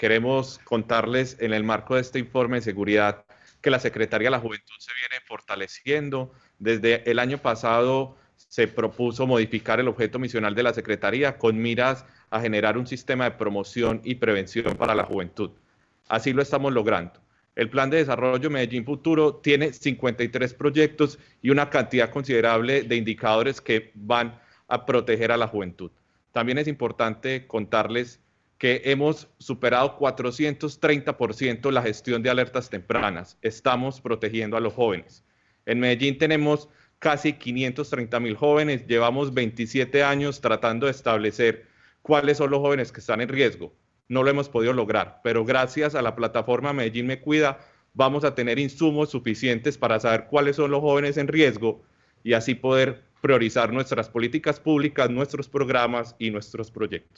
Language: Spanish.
queremos contarles en el marco de este informe de seguridad que la Secretaría de la Juventud se viene fortaleciendo. Desde el año pasado se propuso modificar el objeto misional de la Secretaría con miras a generar un sistema de promoción y prevención para la juventud. Así lo estamos logrando. El Plan de Desarrollo Medellín Futuro tiene 53 proyectos y una cantidad considerable de indicadores que van a proteger a la juventud. También es importante contarles que hemos superado 430% la gestión de alertas tempranas. Estamos protegiendo a los jóvenes. En Medellín tenemos casi 530.000 jóvenes. Llevamos 27 años tratando de establecer cuáles son los jóvenes que están en riesgo. No lo hemos podido lograr, pero gracias a la plataforma Medellín Me Cuida vamos a tener insumos suficientes para saber cuáles son los jóvenes en riesgo y así poder priorizar nuestras políticas públicas, nuestros programas y nuestros proyectos.